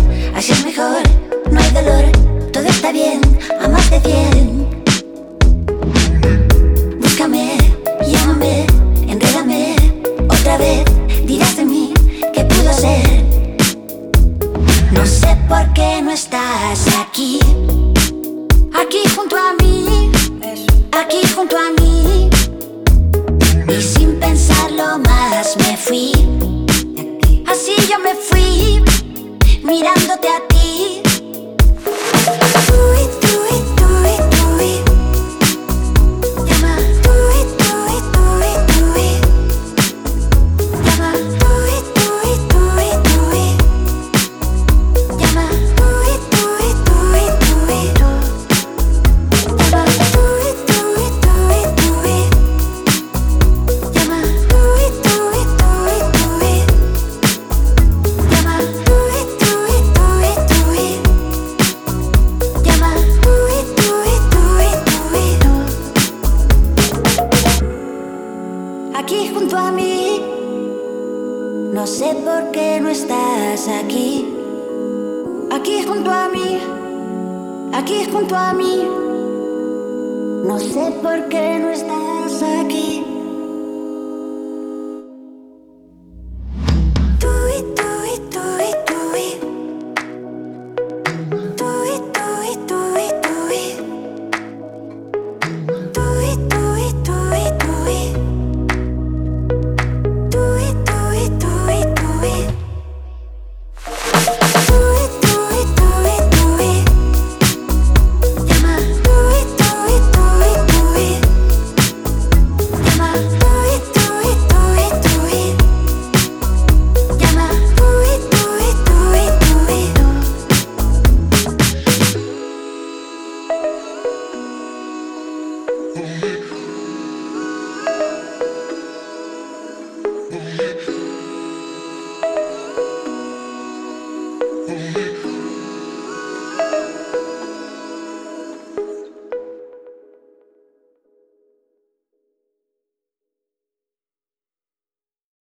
así es mejor. No hay dolor, todo está bien, a más de 100. Búscame, llámame, enrédame otra vez. Dirás de mí que pudo ser. No sé por qué no estás aquí, aquí junto a mí, aquí junto a mí. Y sin pensarlo más me fui, así yo me fui, mirándote a ti. Aquí junto a mí, no sé por qué no estás aquí. Aquí junto a mí, aquí junto a mí, no sé por qué no estás aquí.